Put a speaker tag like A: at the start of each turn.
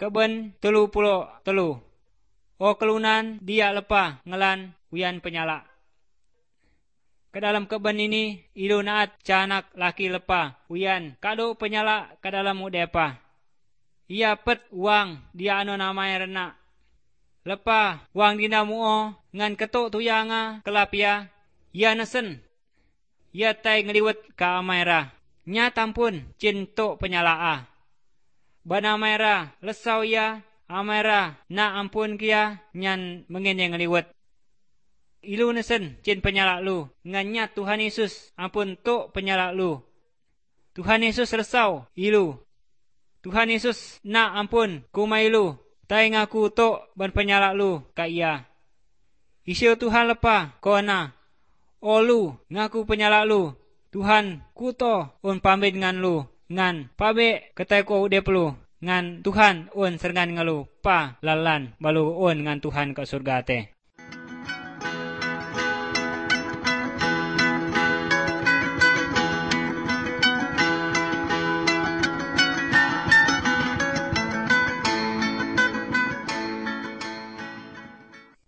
A: keben 33. O kelunan dia lepa ngelan uyan penyala. Ke dalam keben ini ilu naat canak laki lepa uyan kado penyala ke dalam udepa. Ia pet uang dia anu namai rena. Lepa uang dina muo ngan ketuk tuyanga kelapia. Ia nesen. Ia tai ngeliwet ka amaira. Nya tampun cintuk penyala. Bana amaira lesau ia amaira na ampun kia nyan mengin yang ngeliwet. Ilu nesen cin penyala lu ngannya Tuhan Yesus ampun tuk penyala lu. Tuhan Yesus resau ilu. Tuhan Yesus na ampun kumai lu. Tai ngaku tuk ban penyala lu ka ia. Isiu Tuhan lepa kona. O lu ngaku penyala lu. Tuhan kuto un pamit ngan lu. Ngan pabe ketai ko udep lu. Ngan Tuhan un sergan ngalu pa lalan balu un ngan Tuhan ke surga te.